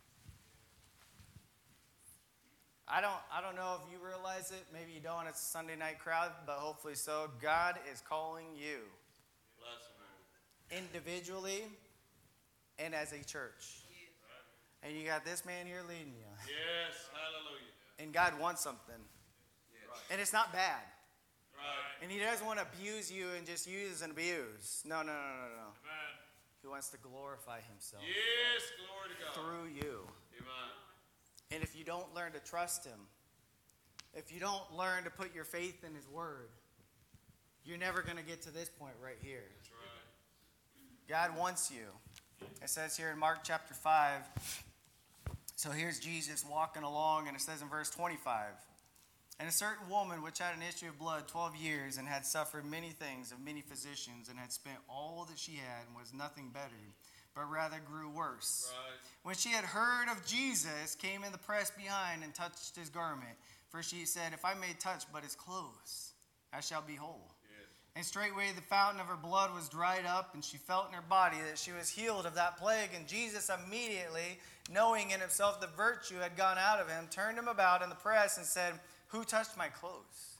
I don't. I don't know if you realize it. Maybe you don't. It's a Sunday night crowd, but hopefully so. God is calling you Bless the Lord. individually and as a church. And you got this man here leading you. Yes. Hallelujah. And God wants something. Yes. And it's not bad. Right. And He doesn't want to abuse you and just use and abuse. No, no, no, no, no. Amen. He wants to glorify Himself Yes. Glory to God. through you. Amen. And if you don't learn to trust Him, if you don't learn to put your faith in His Word, you're never going to get to this point right here. That's right. God wants you. It says here in Mark chapter five. So here's Jesus walking along, and it says in verse twenty-five, and a certain woman which had an issue of blood twelve years, and had suffered many things of many physicians, and had spent all that she had, and was nothing bettered, but rather grew worse. Right. When she had heard of Jesus, came in the press behind and touched his garment. For she said, if I may touch but his clothes, I shall be whole. Yes. And straightway the fountain of her blood was dried up, and she felt in her body that she was healed of that plague. And Jesus immediately, knowing in himself the virtue had gone out of him, turned him about in the press and said, who touched my clothes?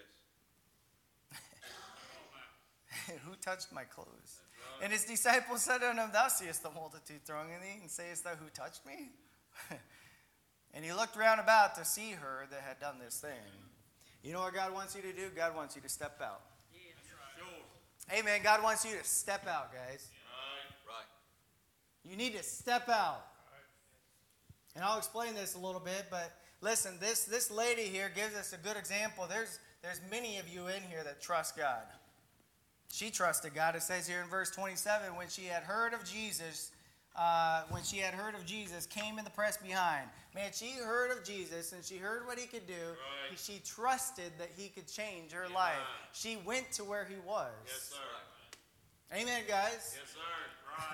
Yes. Who touched my clothes? Right. And his disciples said unto him, thou seest the multitude thronging thee, and sayest thou, who touched me? And he looked round about to see her that had done this thing. You know what God wants you to do? God wants you to step out. Sure. Amen. God wants you to step out, guys. Right. Right. You need to step out. And I'll explain this a little bit, but listen, this, this lady here gives us a good example. There's, there's many of you in here that trust God. She trusted God. It says here in verse twenty-seven, when she had heard of Jesus, uh, when she had heard of Jesus, came in the press behind. Man, she heard of Jesus, and she heard what he could do. Right. She trusted that he could change her Amen. life. She went to where he was. Yes, sir. Amen, guys. Yes, sir. Right.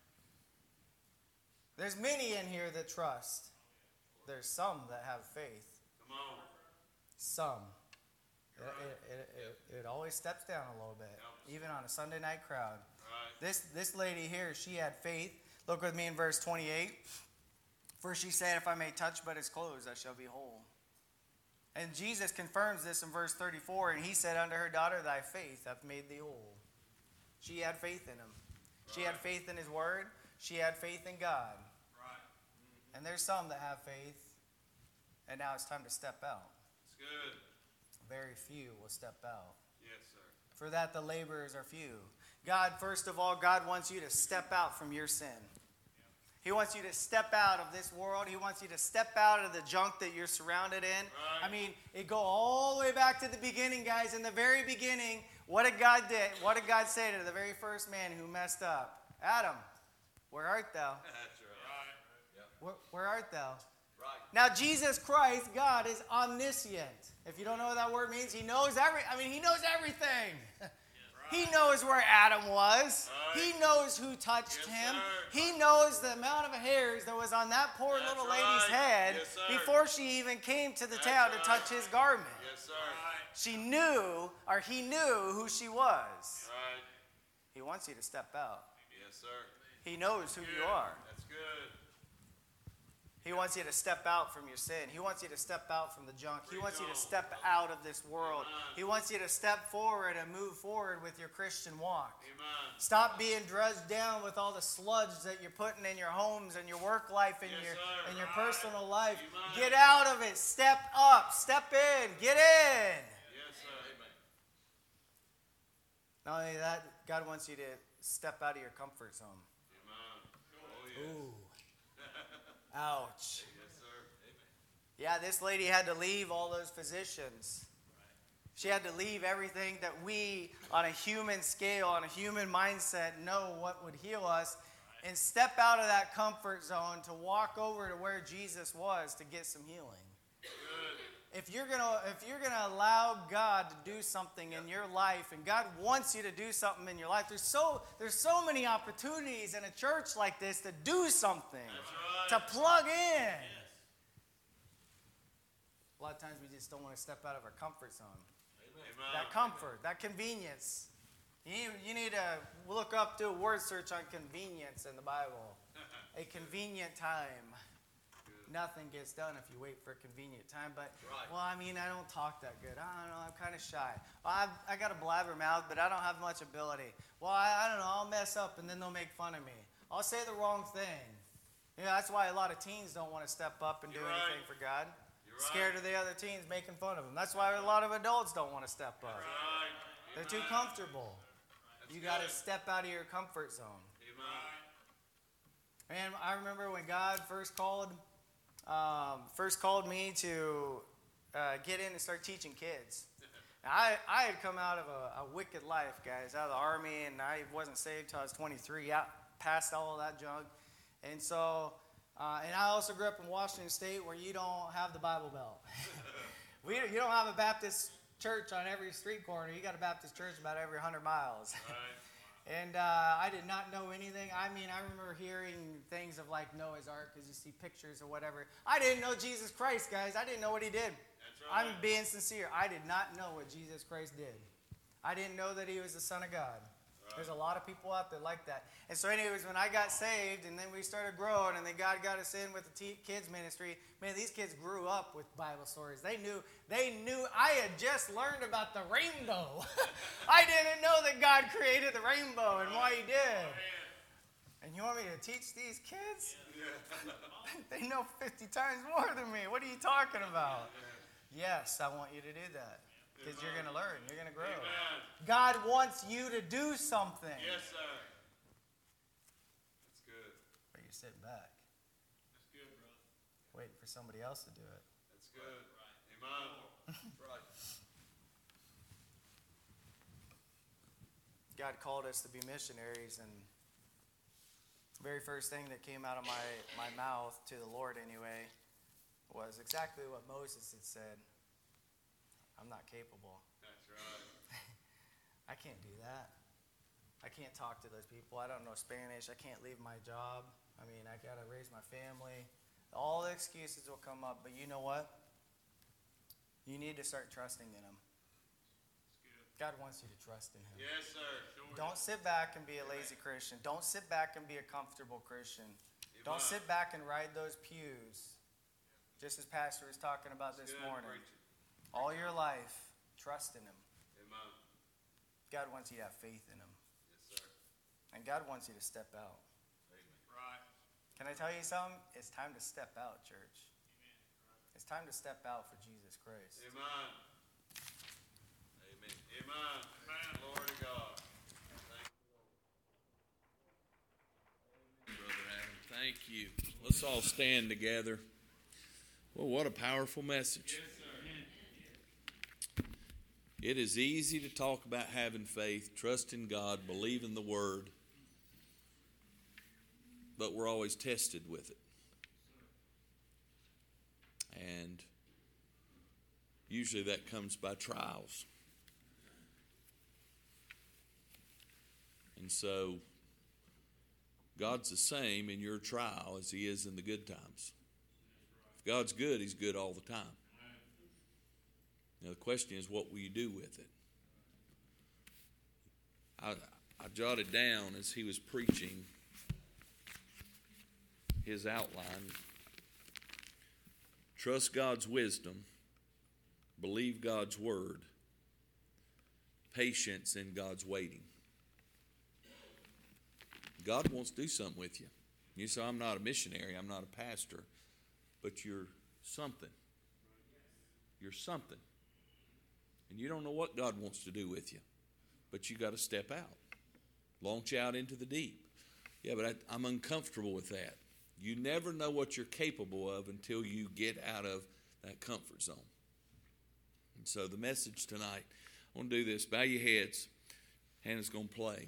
There's many in here that trust. There's some that have faith. Come on. Some. It, it, it, it, it always steps down a little bit, even on a Sunday night crowd. Right. This, this lady here, she had faith. Look with me in verse twenty-eight. For she said, if I may touch but his clothes, I shall be whole. And Jesus confirms this in verse thirty-four. And he said unto her, daughter, thy faith hath made thee whole. She had faith in him. She had faith in his word. She had faith in God. Right. And there's some that have faith. And now it's time to step out. It's good. Very few will step out. Yes, sir. For that the laborers are few. God, first of all, God wants you to step out from your sin. He wants you to step out of this world. He wants you to step out of the junk that you're surrounded in. Right. I mean, it go all the way back to the beginning, guys. In the very beginning, what did God do? What did God say to the very first man who messed up? Adam, where art thou? That's right. Where, where art thou? Right. Now, Jesus Christ, God, is omniscient. If you don't know what that word means, he knows every. I mean, he knows everything. He knows where Adam was. Right. He knows who touched Yes, him. sir. He knows the amount of hairs that was on that poor That's little right. lady's head Yes, sir. before she even came to the That's town right. to touch his garment. Yes, sir. She knew, or he knew who she was. Right. He wants you to step out. Yes, sir. He knows who Good. you are. That's good. He wants you to step out from your sin. He wants you to step out from the junk. He wants you to step out of this world. He wants you to step forward and move forward with your Christian walk. Amen. Stop being drudged down with all the sludge that you're putting in your homes and your work life and Yes, your sir. and your Right. personal life. Amen. Get out of it. Step up. Step in. Get in. Yes, sir. Amen. Not only that, God wants you to step out of your comfort zone. Amen. Oh, yes. Ooh. Ouch. Yes, sir. Amen. Yeah, this lady had to leave all those physicians. She had to leave everything that we, on a human scale, on a human mindset, know what would heal us, and step out of that comfort zone to walk over to where Jesus was to get some healing. Good. If you're gonna, if you're gonna allow God to do something in your life, and God wants you to do something in your life, there's so there's so many opportunities in a church like this to do something, That's right. to plug in. A lot of times we just don't want to step out of our comfort zone. Amen. That comfort, that convenience. You need, you need to look up, do a word search on convenience in the Bible. A convenient time. Nothing gets done if you wait for a convenient time. But, Right. well, I mean, I don't talk that good. I don't know, I'm kind of shy. Well, I've, I got a blabbermouth, but I don't have much ability. Well, I, I don't know, I'll mess up and then they'll make fun of me. I'll say the wrong thing. You know, that's why a lot of teens don't want to step up and do You're anything right. for God. You're Scared right. of the other teens making fun of them. That's why a lot of adults don't want to step up. Right. They're too Amen. comfortable. That's You got to good. step out of your comfort zone. Amen. And I remember when God first called, um, first called me to uh, get in and start teaching kids. Now, I I had come out of a, a wicked life, guys, out of the army, and I wasn't saved till I was twenty-three. Out past all of that junk, and so. Uh, and I also grew up in Washington State, where you don't have the Bible Belt. we you don't have a Baptist church on every street corner. You got a Baptist church about every hundred miles. Right. And uh, I did not know anything. I mean, I remember hearing things of like Noah's Ark because you see pictures or whatever. I didn't know Jesus Christ, guys. I didn't know what he did. That's right. I'm being sincere. I did not know what Jesus Christ did. I didn't know that he was the Son of God. Right. There's a lot of people out there like that. And so anyways, when I got saved and then we started growing and then God got us in with the t- kids ministry, man, these kids grew up with Bible stories. They knew, they knew I had just learned about the rainbow. I didn't know that God created the rainbow and why he did. And you want me to teach these kids? They know fifty times more than me. What are you talking about? Yes, I want you to do that. Because you're going to learn. You're going to grow. Amen. God wants you to do something. Yes, sir. That's good. But you're sitting back. That's good, brother. Waiting for somebody else to do it. That's good. Right. Amen. That's right. God called us to be missionaries, and the very first thing that came out of my, my mouth to the Lord anyway was exactly what Moses had said. I'm not capable. That's right. I can't do that. I can't talk to those people. I don't know Spanish. I can't leave my job. I mean, I got to raise my family. All the excuses will come up, but you know what? You need to start trusting in him. God wants you to trust in him. Yes, sir. Sure. Don't sit back and be a lazy Christian. Don't sit back and be a comfortable Christian. Amen. Don't sit back and ride those pews. Just as Pastor was talking about this Good morning. preaching. All your life, trust in him. Amen. God wants you to have faith in him. Yes, sir. And God wants you to step out. Amen. Right. Can I tell you something? It's time to step out, church. Amen. Right. It's time to step out for Jesus Christ. Amen. Amen. Amen. Amen. Glory to God. Thank you, Brother Adam. Thank you. Let's all stand together. Well, what a powerful message. Yes, sir. It is easy to talk about having faith, trust in God, believe in the Word, but we're always tested with it. And usually that comes by trials. And so God's the same in your trial as he is in the good times. If God's good, he's good all the time. Now the question is, what will you do with it? I, I jotted down as he was preaching his outline. Trust God's wisdom. Believe God's word. Patience in God's waiting. God wants to do something with you. You say, I'm not a missionary, I'm not a pastor, but you're something. You're something. And you don't know what God wants to do with you, but you got to step out. Launch out into the deep. Yeah, but I, I'm uncomfortable with that. You never know what you're capable of until you get out of that comfort zone. And so the message tonight, I want to do this. Bow your heads. Hannah's going to play.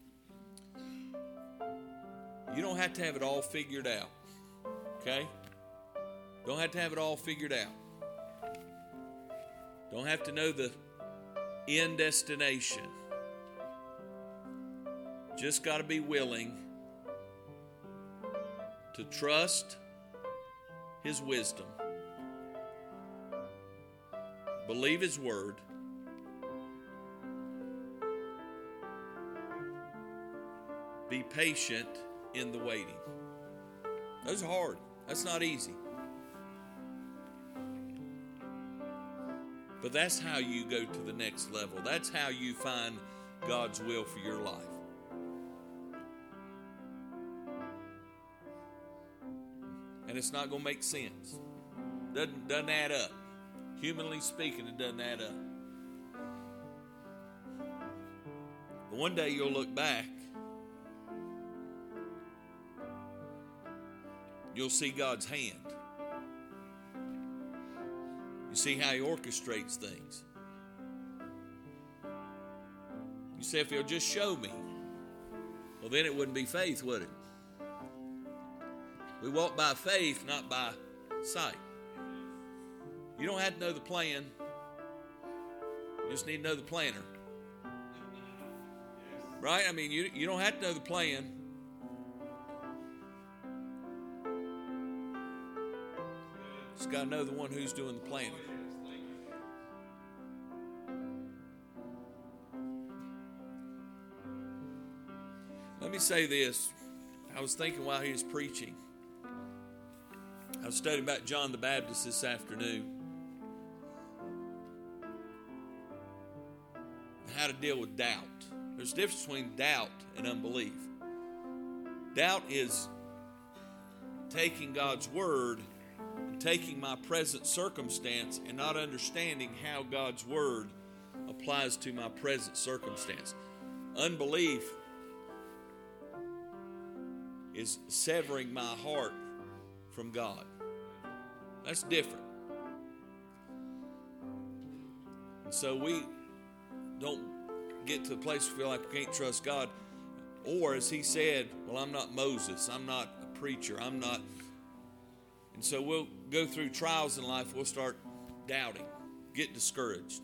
You don't have to have it all figured out. Okay? Don't have to have it all figured out. Don't have to know the end destination. Just got to be willing to trust his wisdom, believe his word, be patient in the waiting. That's hard. That's not easy. But that's how you go to the next level. That's how you find God's will for your life. And it's not going to make sense. Doesn't, doesn't add up. Humanly speaking, it doesn't add up. But one day you'll look back. You'll see God's hand. You see how he orchestrates things. You say, if he'll just show me, well, then it wouldn't be faith, would it? We walk by faith, not by sight. You don't have to know the plan. You just need to know the planner. Right? I mean, you, you don't have to know the plan. Just got to know the one who's doing the planning. Let me say this. I was thinking while he was preaching. I was studying about John the Baptist this afternoon. How to deal with doubt. There's a difference between doubt and unbelief. Doubt is taking God's word and taking my present circumstance and not understanding how God's word applies to my present circumstance. Unbelief is severing my heart from God. That's different. And so we don't get to the place where we feel like we can't trust God. Or as he said, well, I'm not Moses. I'm not a preacher. I'm not. And so we'll go through trials in life. We'll start doubting, get discouraged.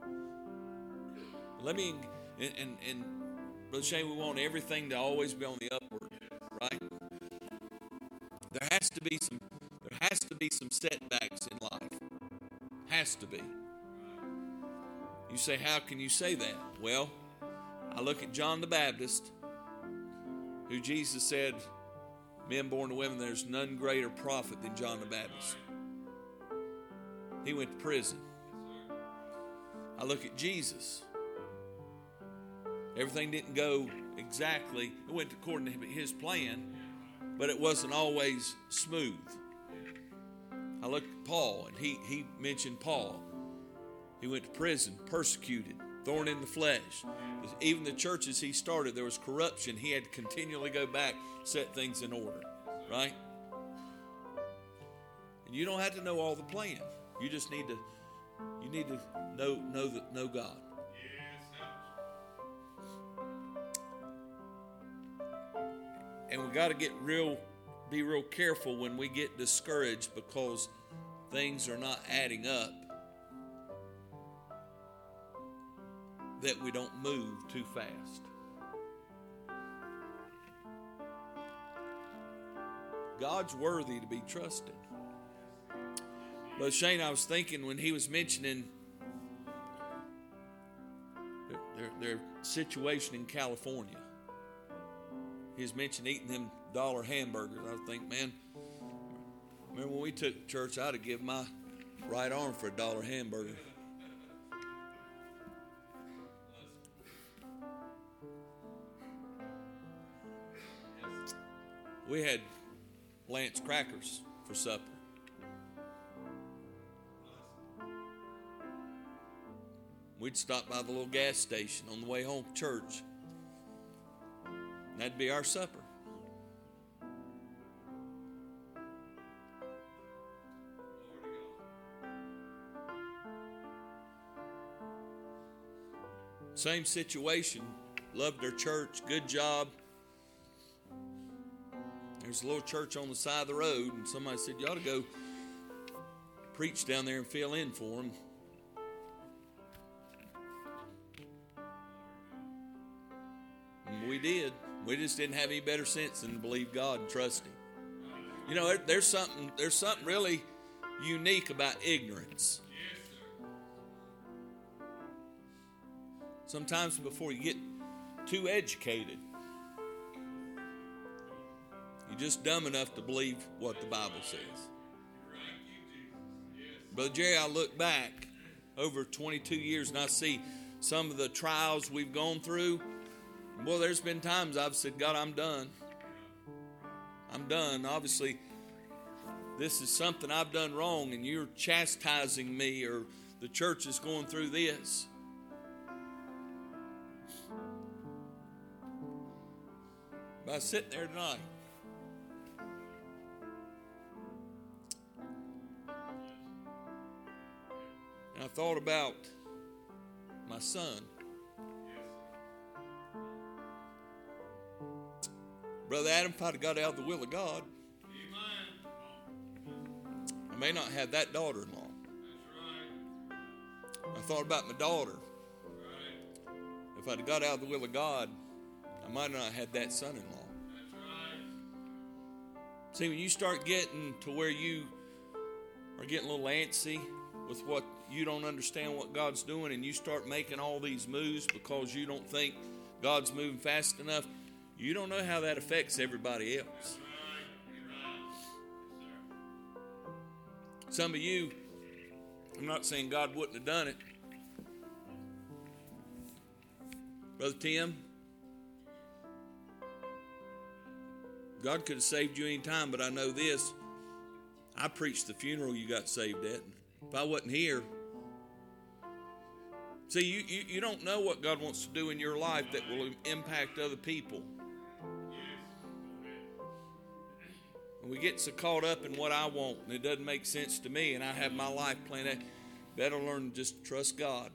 Let me, and, and, and Brother Shane, we want everything to always be on the upward, right? There has to be some, there has to be some setbacks in life. Has to be. You say, how can you say that? Well, I look at John the Baptist, who Jesus said, men born to women, there's none greater prophet than John the Baptist. He went to prison. I look at Jesus. Everything didn't go exactly. It went according to his plan, but it wasn't always smooth. I look at Paul, and he, he mentioned Paul. He went to prison, persecuted, thorn in the flesh. Even the churches he started, there was corruption. He had to continually go back, set things in order, right? And you don't have to know all the plan. You just need to, you need to know know the, know God. And we got to get real, be real careful when we get discouraged because things are not adding up. That we don't move too fast. God's worthy to be trusted. But Shane, I was thinking when he was mentioning their, their, their situation in California, he was mentioning eating them dollar hamburgers. I was thinking, man, remember when we took church, I'd have given my right arm for a dollar hamburger. We had Lance crackers for supper. We'd stop by the little gas station on the way home from church. And that'd be our supper. Same situation. Loved their church. Good job. There's a little church on the side of the road, and somebody said, you ought to go preach down there and fill in for them. And we did. We just didn't have any better sense than to believe God and trust Him. You know, there's something, there's something really unique about ignorance. Sometimes before you get too educated, you're just dumb enough to believe what the Bible says. Brother Jerry, I look back over twenty-two years and I see some of the trials we've gone through. Well, there's been times I've said, God, I'm done. I'm done. Obviously, this is something I've done wrong and you're chastising me, or the church is going through this. But I was sitting there tonight. And I thought about my son. Brother Adam, if I'd have got out of the will of God, I may not have that daughter-in-law. I thought about my daughter. If I'd have got out of the will of God, I might not have had that son-in-law. See, when you start getting to where you are getting a little antsy with what you don't understand what God's doing, and you start making all these moves because you don't think God's moving fast enough, you don't know how that affects everybody else. Some of you, I'm not saying God wouldn't have done it. Brother Tim, God could have saved you any time, but I know this. I preached the funeral you got saved at. If I wasn't here, see, you, you, you don't know what God wants to do in your life that will impact other people. When we get so caught up in what I want and it doesn't make sense to me and I have my life planned out, better learn to just trust God.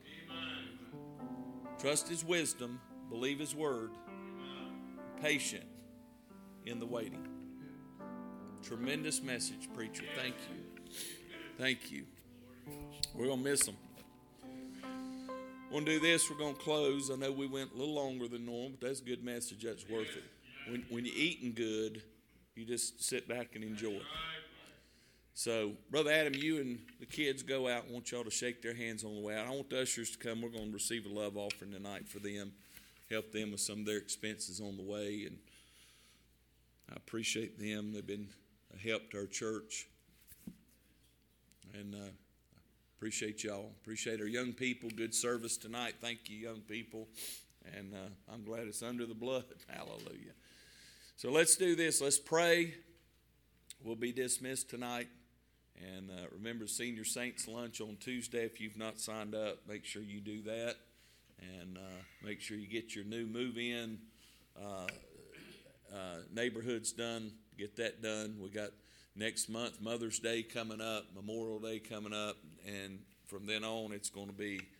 Trust His wisdom, believe His word, patient in the waiting. Tremendous message, preacher. Thank you. Thank you. We're going to miss them. We're going to do this. We're going to close. I know we went a little longer than normal, but that's a good message. That's worth it. When, when you're eating good, you just sit back and enjoy it. So, Brother Adam, you and the kids go out. I want y'all to shake their hands on the way out. I want the ushers to come. We're going to receive a love offering tonight for them, help them with some of their expenses on the way. And I appreciate them. They've been a help to our church. And uh, appreciate y'all. Appreciate our young people. Good service tonight. Thank you, young people. And uh, I'm glad it's under the blood. Hallelujah. So let's do this. Let's pray. We'll be dismissed tonight. And uh, remember, Senior Saints Lunch on Tuesday. If you've not signed up, make sure you do that. And uh, make sure you get your new move-in uh, uh, neighborhoods done. Get that done. We got next month Mother's Day coming up, Memorial Day coming up. And from then on, it's going to be